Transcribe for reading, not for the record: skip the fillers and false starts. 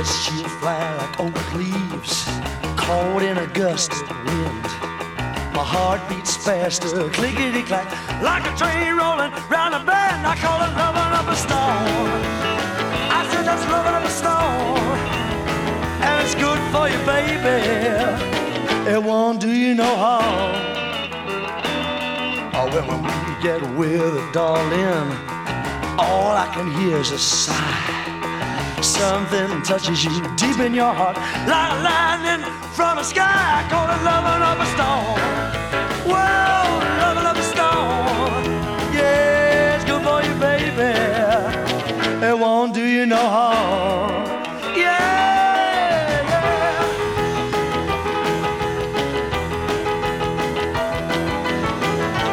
she'll fly like oak leaves caught in a gust of wind. My heart beats faster, clickety-clack, like a train rolling round a bend. I call it loving up a stone. I said that's loving up a stone, and it's good for you, baby. It won't do you no harm. Oh, when we get with it, darling, all I can hear is a sigh. Something touches you deep in your heart, like lightning from the sky. I call it loving up a stone. Whoa, loving up a stone. Yeah, it's good for you, baby. It won't do you no harm.